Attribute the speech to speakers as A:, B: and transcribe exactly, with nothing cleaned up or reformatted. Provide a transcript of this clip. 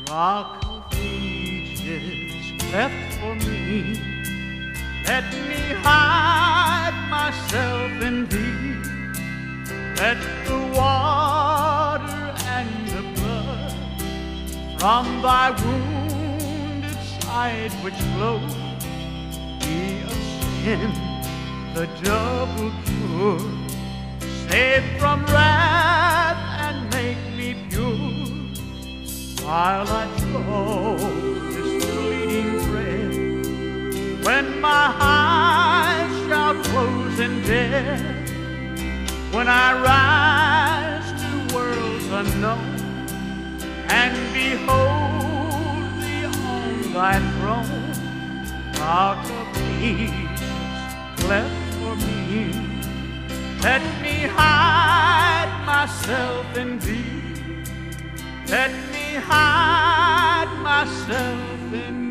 A: Rock of Ages cleft for me, let me hide myself in thee. Let the water and the blood from thy wounded side which flows be of sin the double cure. Save from wrath and make me pure, while I draw this fleeting breath. When my eyes shall close in death, when I rise to worlds unknown and behold thee on thy throne, Rock of Ages cleft for me, let me hide myself in thee. Let me hide myself in